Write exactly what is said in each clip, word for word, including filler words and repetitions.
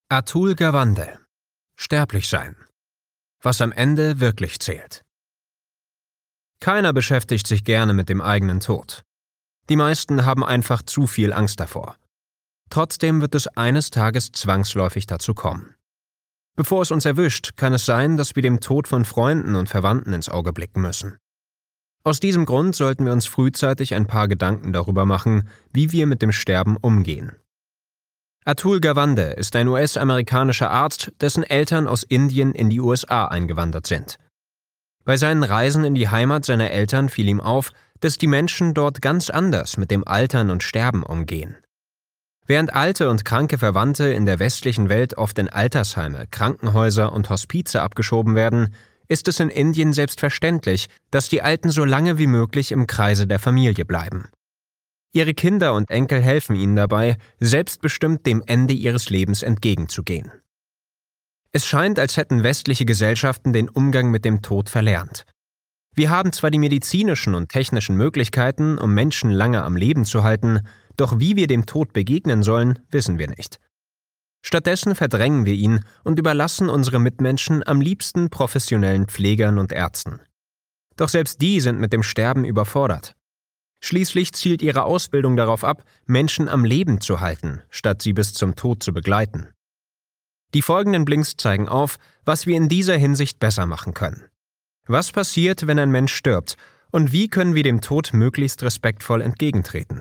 Atul Gawande. Sterblich sein. Was am Ende wirklich zählt. Keiner beschäftigt sich gerne mit dem eigenen Tod. Die meisten haben einfach zu viel Angst davor. Trotzdem wird es eines Tages zwangsläufig dazu kommen. Bevor es uns erwischt, kann es sein, dass wir dem Tod von Freunden und Verwandten ins Auge blicken müssen. Aus diesem Grund sollten wir uns frühzeitig ein paar Gedanken darüber machen, wie wir mit dem Sterben umgehen. Atul Gawande ist ein U S-amerikanischer Arzt, dessen Eltern aus Indien in die U S A eingewandert sind. Bei seinen Reisen in die Heimat seiner Eltern fiel ihm auf, dass die Menschen dort ganz anders mit dem Altern und Sterben umgehen. Während alte und kranke Verwandte in der westlichen Welt oft in Altersheime, Krankenhäuser und Hospize abgeschoben werden, ist es in Indien selbstverständlich, dass die Alten so lange wie möglich im Kreise der Familie bleiben. Ihre Kinder und Enkel helfen ihnen dabei, selbstbestimmt dem Ende ihres Lebens entgegenzugehen. Es scheint, als hätten westliche Gesellschaften den Umgang mit dem Tod verlernt. Wir haben zwar die medizinischen und technischen Möglichkeiten, um Menschen lange am Leben zu halten, doch wie wir dem Tod begegnen sollen, wissen wir nicht. Stattdessen verdrängen wir ihn und überlassen unsere Mitmenschen am liebsten professionellen Pflegern und Ärzten. Doch selbst die sind mit dem Sterben überfordert. Schließlich zielt ihre Ausbildung darauf ab, Menschen am Leben zu halten, statt sie bis zum Tod zu begleiten. Die folgenden Blinks zeigen auf, was wir in dieser Hinsicht besser machen können. Was passiert, wenn ein Mensch stirbt, und wie können wir dem Tod möglichst respektvoll entgegentreten?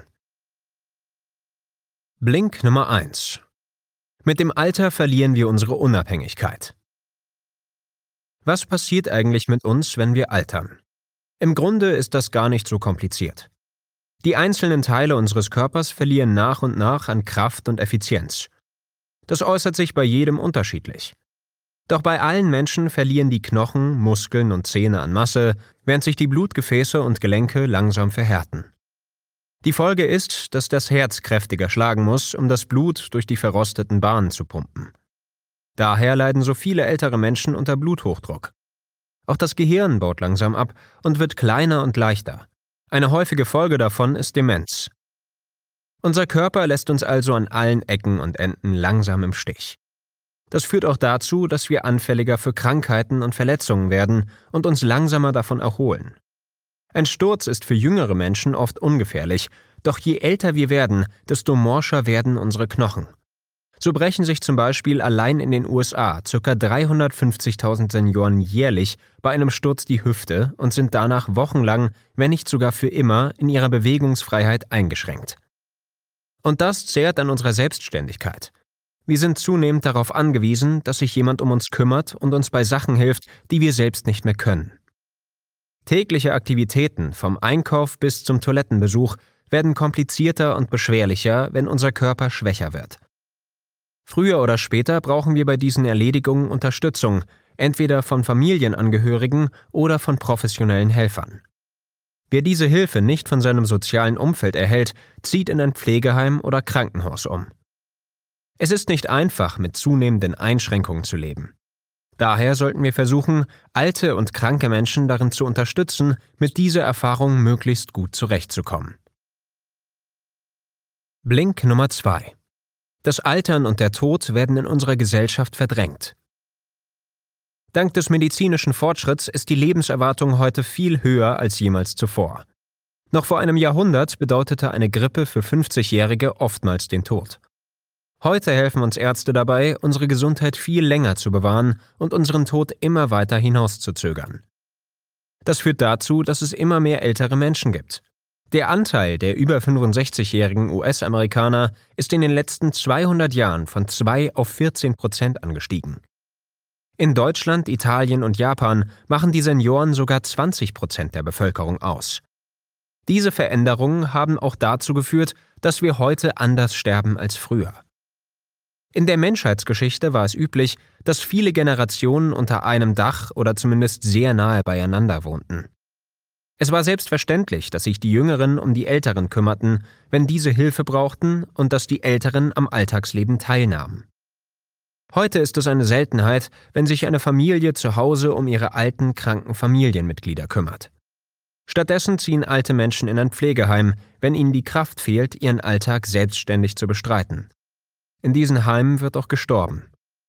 Blink Nummer eins. Mit dem Alter verlieren wir unsere Unabhängigkeit. Was passiert eigentlich mit uns, wenn wir altern? Im Grunde ist das gar nicht so kompliziert. Die einzelnen Teile unseres Körpers verlieren nach und nach an Kraft und Effizienz. Das äußert sich bei jedem unterschiedlich. Doch bei allen Menschen verlieren die Knochen, Muskeln und Zähne an Masse, während sich die Blutgefäße und Gelenke langsam verhärten. Die Folge ist, dass das Herz kräftiger schlagen muss, um das Blut durch die verrosteten Bahnen zu pumpen. Daher leiden so viele ältere Menschen unter Bluthochdruck. Auch das Gehirn baut langsam ab und wird kleiner und leichter. Eine häufige Folge davon ist Demenz. Unser Körper lässt uns also an allen Ecken und Enden langsam im Stich. Das führt auch dazu, dass wir anfälliger für Krankheiten und Verletzungen werden und uns langsamer davon erholen. Ein Sturz ist für jüngere Menschen oft ungefährlich, doch je älter wir werden, desto morscher werden unsere Knochen. So brechen sich zum Beispiel allein in den U S A ca. dreihundertfünfzigtausend Senioren jährlich bei einem Sturz die Hüfte und sind danach wochenlang, wenn nicht sogar für immer, in ihrer Bewegungsfreiheit eingeschränkt. Und das zehrt an unserer Selbstständigkeit. Wir sind zunehmend darauf angewiesen, dass sich jemand um uns kümmert und uns bei Sachen hilft, die wir selbst nicht mehr können. Tägliche Aktivitäten, vom Einkauf bis zum Toilettenbesuch, werden komplizierter und beschwerlicher, wenn unser Körper schwächer wird. Früher oder später brauchen wir bei diesen Erledigungen Unterstützung, entweder von Familienangehörigen oder von professionellen Helfern. Wer diese Hilfe nicht von seinem sozialen Umfeld erhält, zieht in ein Pflegeheim oder Krankenhaus um. Es ist nicht einfach, mit zunehmenden Einschränkungen zu leben. Daher sollten wir versuchen, alte und kranke Menschen darin zu unterstützen, mit dieser Erfahrung möglichst gut zurechtzukommen. Blink Nummer zwei. Das Altern und der Tod werden in unserer Gesellschaft verdrängt. Dank des medizinischen Fortschritts ist die Lebenserwartung heute viel höher als jemals zuvor. Noch vor einem Jahrhundert bedeutete eine Grippe für fünfzigjährige oftmals den Tod. Heute helfen uns Ärzte dabei, unsere Gesundheit viel länger zu bewahren und unseren Tod immer weiter hinauszuzögern. Das führt dazu, dass es immer mehr ältere Menschen gibt. Der Anteil der über fünfundsechzigjährigen U S-Amerikaner ist in den letzten zweihundert Jahren von zwei auf vierzehn Prozent angestiegen. In Deutschland, Italien und Japan machen die Senioren sogar zwanzig Prozent der Bevölkerung aus. Diese Veränderungen haben auch dazu geführt, dass wir heute anders sterben als früher. In der Menschheitsgeschichte war es üblich, dass viele Generationen unter einem Dach oder zumindest sehr nahe beieinander wohnten. Es war selbstverständlich, dass sich die Jüngeren um die Älteren kümmerten, wenn diese Hilfe brauchten und dass die Älteren am Alltagsleben teilnahmen. Heute ist es eine Seltenheit, wenn sich eine Familie zu Hause um ihre alten, kranken Familienmitglieder kümmert. Stattdessen ziehen alte Menschen in ein Pflegeheim, wenn ihnen die Kraft fehlt, ihren Alltag selbstständig zu bestreiten. In diesen Heimen wird auch gestorben,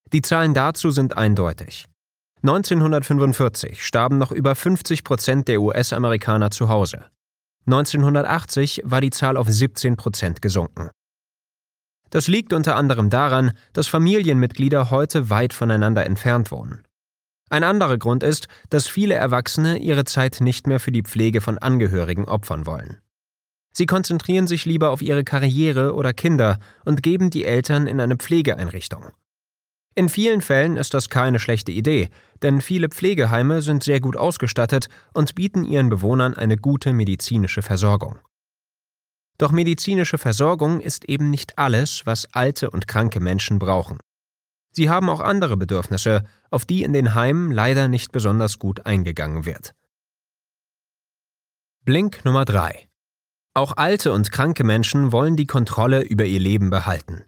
Die Zahlen dazu sind eindeutig. neunzehnhundertfünfundvierzig starben noch über fünfzig Prozent der U S-Amerikaner zu Hause. neunzehnhundertachtzig war die Zahl auf siebzehn Prozent gesunken. Das liegt unter anderem daran, dass Familienmitglieder heute weit voneinander entfernt wohnen. Ein anderer Grund ist, dass viele Erwachsene ihre Zeit nicht mehr für die Pflege von Angehörigen opfern wollen. Sie konzentrieren sich lieber auf ihre Karriere oder Kinder und geben die Eltern in eine Pflegeeinrichtung. In vielen Fällen ist das keine schlechte Idee, denn viele Pflegeheime sind sehr gut ausgestattet und bieten ihren Bewohnern eine gute medizinische Versorgung. Doch medizinische Versorgung ist eben nicht alles, was alte und kranke Menschen brauchen. Sie haben auch andere Bedürfnisse, auf die in den Heimen leider nicht besonders gut eingegangen wird. Blink Nummer drei. Auch alte und kranke Menschen wollen die Kontrolle über ihr Leben behalten.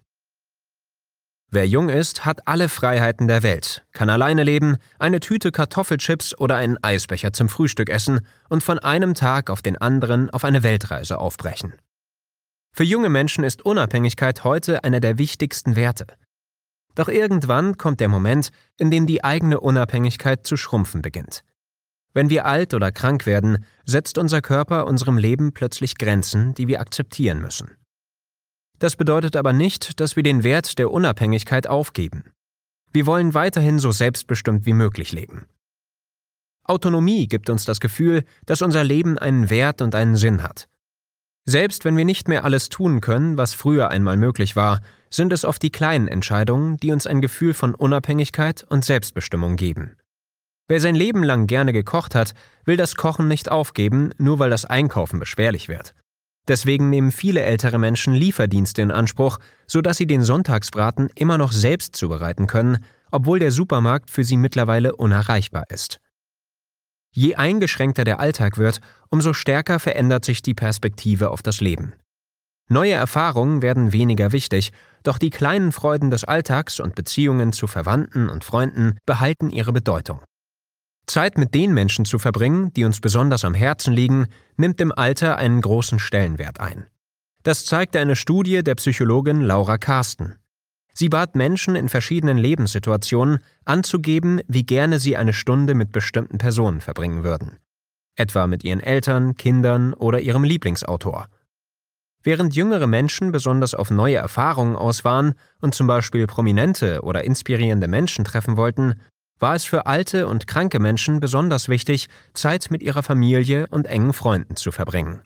Wer jung ist, hat alle Freiheiten der Welt, kann alleine leben, eine Tüte Kartoffelchips oder einen Eisbecher zum Frühstück essen und von einem Tag auf den anderen auf eine Weltreise aufbrechen. Für junge Menschen ist Unabhängigkeit heute einer der wichtigsten Werte. Doch irgendwann kommt der Moment, in dem die eigene Unabhängigkeit zu schrumpfen beginnt. Wenn wir alt oder krank werden, setzt unser Körper unserem Leben plötzlich Grenzen, die wir akzeptieren müssen. Das bedeutet aber nicht, dass wir den Wert der Unabhängigkeit aufgeben. Wir wollen weiterhin so selbstbestimmt wie möglich leben. Autonomie gibt uns das Gefühl, dass unser Leben einen Wert und einen Sinn hat. Selbst wenn wir nicht mehr alles tun können, was früher einmal möglich war, sind es oft die kleinen Entscheidungen, die uns ein Gefühl von Unabhängigkeit und Selbstbestimmung geben. Wer sein Leben lang gerne gekocht hat, will das Kochen nicht aufgeben, nur weil das Einkaufen beschwerlich wird. Deswegen nehmen viele ältere Menschen Lieferdienste in Anspruch, sodass sie den Sonntagsbraten immer noch selbst zubereiten können, obwohl der Supermarkt für sie mittlerweile unerreichbar ist. Je eingeschränkter der Alltag wird, umso stärker verändert sich die Perspektive auf das Leben. Neue Erfahrungen werden weniger wichtig, doch die kleinen Freuden des Alltags und Beziehungen zu Verwandten und Freunden behalten ihre Bedeutung. Zeit mit den Menschen zu verbringen, die uns besonders am Herzen liegen, nimmt im Alter einen großen Stellenwert ein. Das zeigte eine Studie der Psychologin Laura Karsten. Sie bat Menschen in verschiedenen Lebenssituationen anzugeben, wie gerne sie eine Stunde mit bestimmten Personen verbringen würden. Etwa mit ihren Eltern, Kindern oder ihrem Lieblingsautor. Während jüngere Menschen besonders auf neue Erfahrungen aus waren und zum Beispiel prominente oder inspirierende Menschen treffen wollten, war es für alte und kranke Menschen besonders wichtig, Zeit mit ihrer Familie und engen Freunden zu verbringen.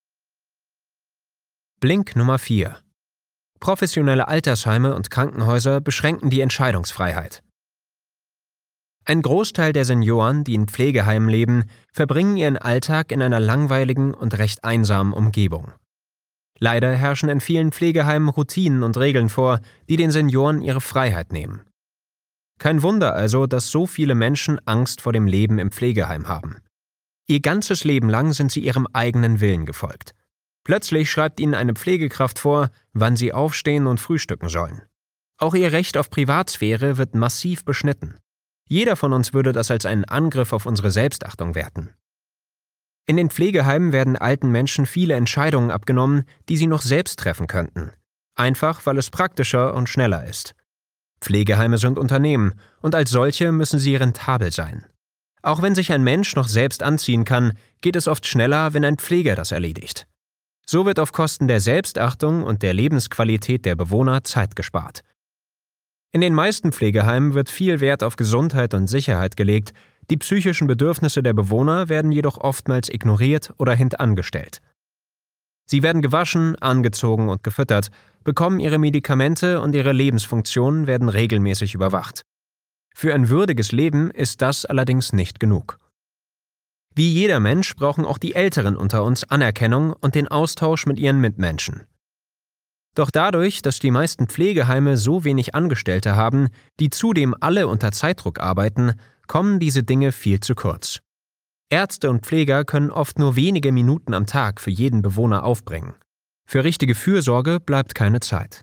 Blink Nummer vier. Professionelle Altersheime und Krankenhäuser beschränken die Entscheidungsfreiheit. Ein Großteil der Senioren, die in Pflegeheimen leben, verbringen ihren Alltag in einer langweiligen und recht einsamen Umgebung. Leider herrschen in vielen Pflegeheimen Routinen und Regeln vor, die den Senioren ihre Freiheit nehmen. Kein Wunder also, dass so viele Menschen Angst vor dem Leben im Pflegeheim haben. Ihr ganzes Leben lang sind sie ihrem eigenen Willen gefolgt. Plötzlich schreibt ihnen eine Pflegekraft vor, wann sie aufstehen und frühstücken sollen. Auch ihr Recht auf Privatsphäre wird massiv beschnitten. Jeder von uns würde das als einen Angriff auf unsere Selbstachtung werten. In den Pflegeheimen werden alten Menschen viele Entscheidungen abgenommen, die sie noch selbst treffen könnten. Einfach, weil es praktischer und schneller ist. Pflegeheime sind Unternehmen und als solche müssen sie rentabel sein. Auch wenn sich ein Mensch noch selbst anziehen kann, geht es oft schneller, wenn ein Pfleger das erledigt. So wird auf Kosten der Selbstachtung und der Lebensqualität der Bewohner Zeit gespart. In den meisten Pflegeheimen wird viel Wert auf Gesundheit und Sicherheit gelegt, die psychischen Bedürfnisse der Bewohner werden jedoch oftmals ignoriert oder hintangestellt. Sie werden gewaschen, angezogen und gefüttert, bekommen ihre Medikamente und ihre Lebensfunktionen werden regelmäßig überwacht. Für ein würdiges Leben ist das allerdings nicht genug. Wie jeder Mensch brauchen auch die Älteren unter uns Anerkennung und den Austausch mit ihren Mitmenschen. Doch dadurch, dass die meisten Pflegeheime so wenig Angestellte haben, die zudem alle unter Zeitdruck arbeiten, kommen diese Dinge viel zu kurz. Ärzte und Pfleger können oft nur wenige Minuten am Tag für jeden Bewohner aufbringen. Für richtige Fürsorge bleibt keine Zeit.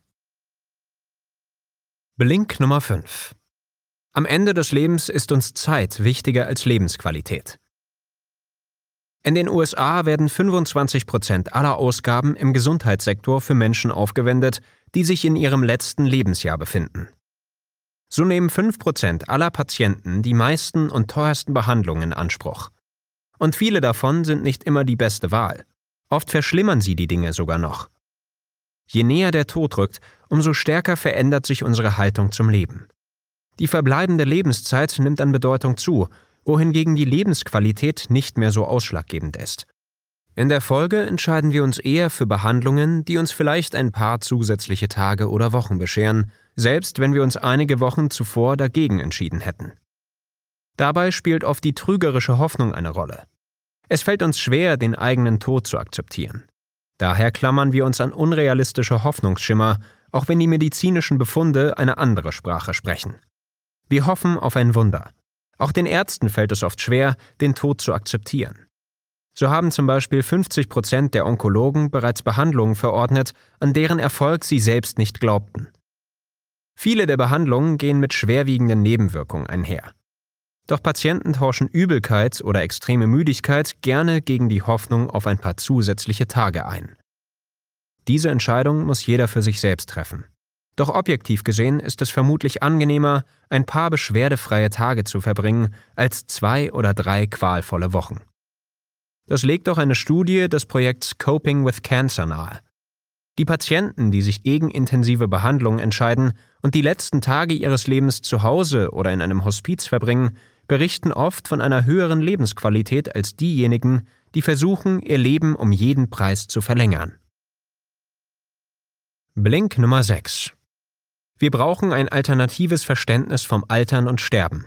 Blink Nummer fünf. Am Ende des Lebens ist uns Zeit wichtiger als Lebensqualität. In den U S A werden fünfundzwanzig Prozent aller Ausgaben im Gesundheitssektor für Menschen aufgewendet, die sich in ihrem letzten Lebensjahr befinden. So nehmen fünf Prozent aller Patienten die meisten und teuersten Behandlungen in Anspruch. Und viele davon sind nicht immer die beste Wahl. Oft verschlimmern sie die Dinge sogar noch. Je näher der Tod rückt, umso stärker verändert sich unsere Haltung zum Leben. Die verbleibende Lebenszeit nimmt an Bedeutung zu, wohingegen die Lebensqualität nicht mehr so ausschlaggebend ist. In der Folge entscheiden wir uns eher für Behandlungen, die uns vielleicht ein paar zusätzliche Tage oder Wochen bescheren, selbst wenn wir uns einige Wochen zuvor dagegen entschieden hätten. Dabei spielt oft die trügerische Hoffnung eine Rolle. Es fällt uns schwer, den eigenen Tod zu akzeptieren. Daher klammern wir uns an unrealistische Hoffnungsschimmer, auch wenn die medizinischen Befunde eine andere Sprache sprechen. Wir hoffen auf ein Wunder. Auch den Ärzten fällt es oft schwer, den Tod zu akzeptieren. So haben zum Beispiel fünfzig Prozent der Onkologen bereits Behandlungen verordnet, an deren Erfolg sie selbst nicht glaubten. Viele der Behandlungen gehen mit schwerwiegenden Nebenwirkungen einher. Doch Patienten tauschen Übelkeit oder extreme Müdigkeit gerne gegen die Hoffnung auf ein paar zusätzliche Tage ein. Diese Entscheidung muss jeder für sich selbst treffen. Doch objektiv gesehen ist es vermutlich angenehmer, ein paar beschwerdefreie Tage zu verbringen, als zwei oder drei qualvolle Wochen. Das legt auch eine Studie des Projekts Coping with Cancer nahe. Die Patienten, die sich gegen intensive Behandlungen entscheiden und die letzten Tage ihres Lebens zu Hause oder in einem Hospiz verbringen, berichten oft von einer höheren Lebensqualität als diejenigen, die versuchen, ihr Leben um jeden Preis zu verlängern. Blink Nummer sechs. Wir brauchen ein alternatives Verständnis vom Altern und Sterben.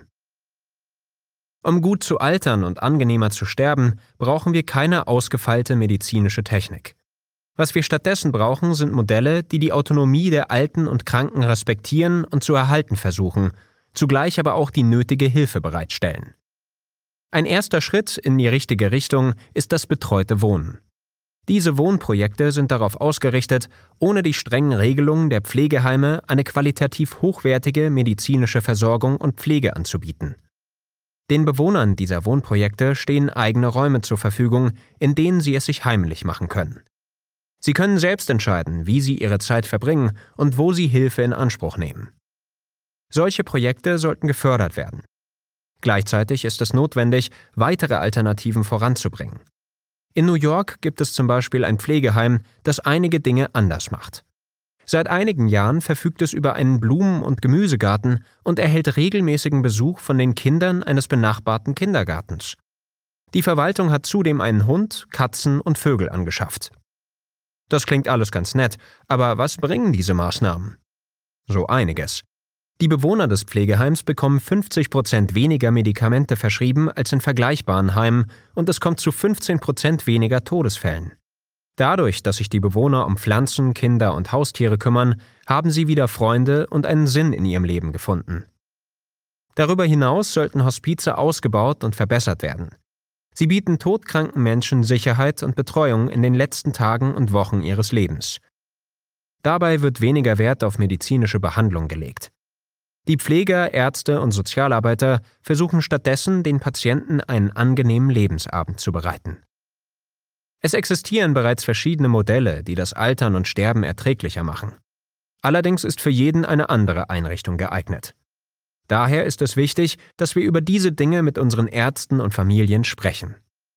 Um gut zu altern und angenehmer zu sterben, brauchen wir keine ausgefeilte medizinische Technik. Was wir stattdessen brauchen, sind Modelle, die die Autonomie der Alten und Kranken respektieren und zu erhalten versuchen, zugleich aber auch die nötige Hilfe bereitstellen. Ein erster Schritt in die richtige Richtung ist das betreute Wohnen. Diese Wohnprojekte sind darauf ausgerichtet, ohne die strengen Regelungen der Pflegeheime eine qualitativ hochwertige medizinische Versorgung und Pflege anzubieten. Den Bewohnern dieser Wohnprojekte stehen eigene Räume zur Verfügung, in denen sie es sich heimlich machen können. Sie können selbst entscheiden, wie sie ihre Zeit verbringen und wo sie Hilfe in Anspruch nehmen. Solche Projekte sollten gefördert werden. Gleichzeitig ist es notwendig, weitere Alternativen voranzubringen. In New York gibt es zum Beispiel ein Pflegeheim, das einige Dinge anders macht. Seit einigen Jahren verfügt es über einen Blumen- und Gemüsegarten und erhält regelmäßigen Besuch von den Kindern eines benachbarten Kindergartens. Die Verwaltung hat zudem einen Hund, Katzen und Vögel angeschafft. Das klingt alles ganz nett, aber was bringen diese Maßnahmen? So einiges. Die Bewohner des Pflegeheims bekommen fünfzig Prozent weniger Medikamente verschrieben als in vergleichbaren Heimen und es kommt zu fünfzehn Prozent weniger Todesfällen. Dadurch, dass sich die Bewohner um Pflanzen, Kinder und Haustiere kümmern, haben sie wieder Freunde und einen Sinn in ihrem Leben gefunden. Darüber hinaus sollten Hospize ausgebaut und verbessert werden. Sie bieten todkranken Menschen Sicherheit und Betreuung in den letzten Tagen und Wochen ihres Lebens. Dabei wird weniger Wert auf medizinische Behandlung gelegt. Die Pfleger, Ärzte und Sozialarbeiter versuchen stattdessen, den Patienten einen angenehmen Lebensabend zu bereiten. Es existieren bereits verschiedene Modelle, die das Altern und Sterben erträglicher machen. Allerdings ist für jeden eine andere Einrichtung geeignet. Daher ist es wichtig, dass wir über diese Dinge mit unseren Ärzten und Familien sprechen.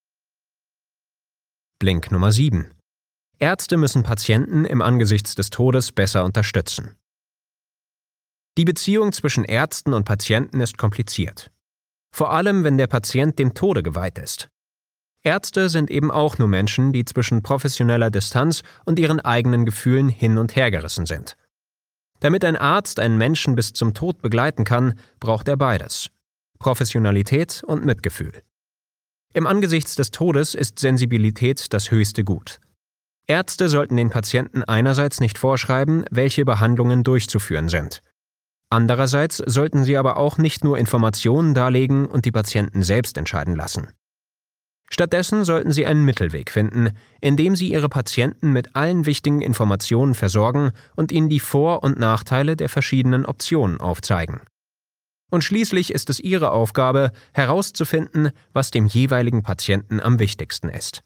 Blink Nummer sieben. Ärzte müssen Patienten im Angesichts des Todes besser unterstützen. Die Beziehung zwischen Ärzten und Patienten ist kompliziert. Vor allem, wenn der Patient dem Tode geweiht ist. Ärzte sind eben auch nur Menschen, die zwischen professioneller Distanz und ihren eigenen Gefühlen hin und her gerissen sind. Damit ein Arzt einen Menschen bis zum Tod begleiten kann, braucht er beides: Professionalität und Mitgefühl. Im Angesichts des Todes ist Sensibilität das höchste Gut. Ärzte sollten den Patienten einerseits nicht vorschreiben, welche Behandlungen durchzuführen sind. Andererseits sollten sie aber auch nicht nur Informationen darlegen und die Patienten selbst entscheiden lassen. Stattdessen sollten sie einen Mittelweg finden, indem sie ihre Patienten mit allen wichtigen Informationen versorgen und ihnen die Vor- und Nachteile der verschiedenen Optionen aufzeigen. Und schließlich ist es ihre Aufgabe, herauszufinden, was dem jeweiligen Patienten am wichtigsten ist.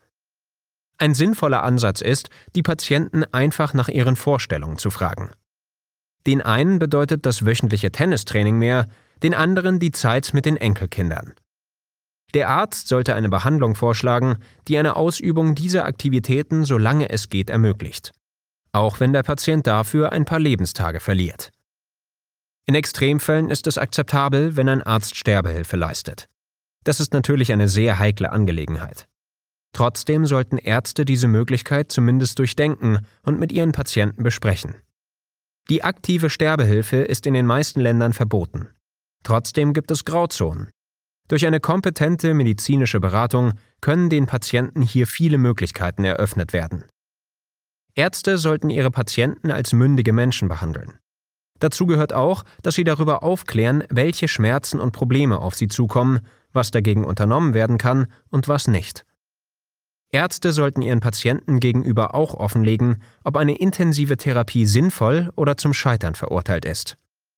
Ein sinnvoller Ansatz ist, die Patienten einfach nach ihren Vorstellungen zu fragen. Den einen bedeutet das wöchentliche Tennistraining mehr, den anderen die Zeit mit den Enkelkindern. Der Arzt sollte eine Behandlung vorschlagen, die eine Ausübung dieser Aktivitäten solange es geht ermöglicht, auch wenn der Patient dafür ein paar Lebenstage verliert. In Extremfällen ist es akzeptabel, wenn ein Arzt Sterbehilfe leistet. Das ist natürlich eine sehr heikle Angelegenheit. Trotzdem sollten Ärzte diese Möglichkeit zumindest durchdenken und mit ihren Patienten besprechen. Die aktive Sterbehilfe ist in den meisten Ländern verboten. Trotzdem gibt es Grauzonen. Durch eine kompetente medizinische Beratung können den Patienten hier viele Möglichkeiten eröffnet werden. Ärzte sollten ihre Patienten als mündige Menschen behandeln. Dazu gehört auch, dass sie darüber aufklären, welche Schmerzen und Probleme auf sie zukommen, was dagegen unternommen werden kann und was nicht. Ärzte sollten ihren Patienten gegenüber auch offenlegen, ob eine intensive Therapie sinnvoll oder zum Scheitern verurteilt ist.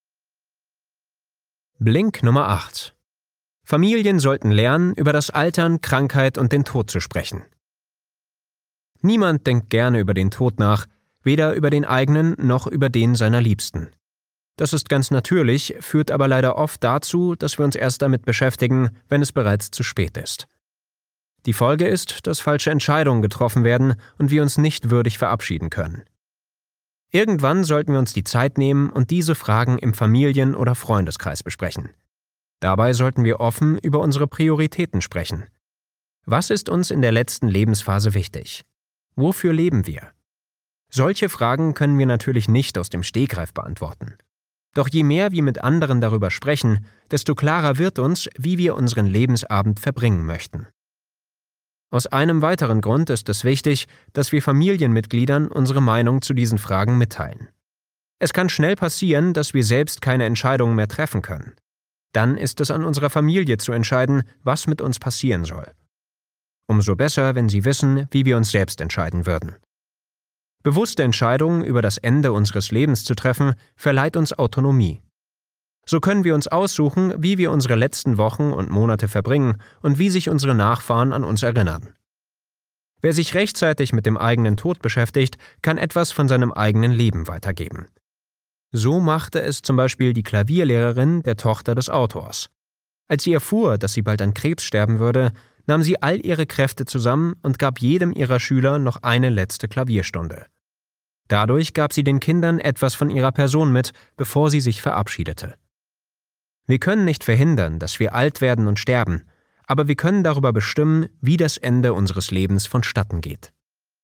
Blink Nummer acht. Familien sollten lernen, über das Altern, Krankheit und den Tod zu sprechen. Niemand denkt gerne über den Tod nach, weder über den eigenen noch über den seiner Liebsten. Das ist ganz natürlich, führt aber leider oft dazu, dass wir uns erst damit beschäftigen, wenn es bereits zu spät ist. Die Folge ist, dass falsche Entscheidungen getroffen werden und wir uns nicht würdig verabschieden können. Irgendwann sollten wir uns die Zeit nehmen und diese Fragen im Familien- oder Freundeskreis besprechen. Dabei sollten wir offen über unsere Prioritäten sprechen. Was ist uns in der letzten Lebensphase wichtig? Wofür leben wir? Solche Fragen können wir natürlich nicht aus dem Stegreif beantworten. Doch je mehr wir mit anderen darüber sprechen, desto klarer wird uns, wie wir unseren Lebensabend verbringen möchten. Aus einem weiteren Grund ist es wichtig, dass wir Familienmitgliedern unsere Meinung zu diesen Fragen mitteilen. Es kann schnell passieren, dass wir selbst keine Entscheidungen mehr treffen können. Dann ist es an unserer Familie zu entscheiden, was mit uns passieren soll. Umso besser, wenn sie wissen, wie wir uns selbst entscheiden würden. Bewusste Entscheidungen über das Ende unseres Lebens zu treffen, verleiht uns Autonomie. So können wir uns aussuchen, wie wir unsere letzten Wochen und Monate verbringen und wie sich unsere Nachfahren an uns erinnern. Wer sich rechtzeitig mit dem eigenen Tod beschäftigt, kann etwas von seinem eigenen Leben weitergeben. So machte es zum Beispiel die Klavierlehrerin der Tochter des Autors. Als sie erfuhr, dass sie bald an Krebs sterben würde, nahm sie all ihre Kräfte zusammen und gab jedem ihrer Schüler noch eine letzte Klavierstunde. Dadurch gab sie den Kindern etwas von ihrer Person mit, bevor sie sich verabschiedete. Wir können nicht verhindern, dass wir alt werden und sterben, aber wir können darüber bestimmen, wie das Ende unseres Lebens vonstatten geht.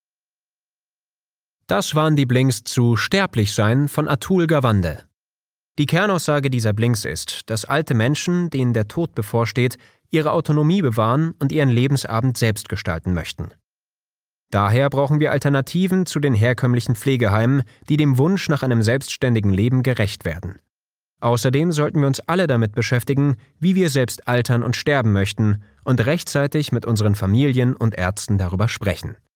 Das waren die Blinks zu Sterblichsein von Atul Gawande. Die Kernaussage dieser Blinks ist, dass alte Menschen, denen der Tod bevorsteht, ihre Autonomie bewahren und ihren Lebensabend selbst gestalten möchten. Daher brauchen wir Alternativen zu den herkömmlichen Pflegeheimen, die dem Wunsch nach einem selbstständigen Leben gerecht werden. Außerdem sollten wir uns alle damit beschäftigen, wie wir selbst altern und sterben möchten und rechtzeitig mit unseren Familien und Ärzten darüber sprechen.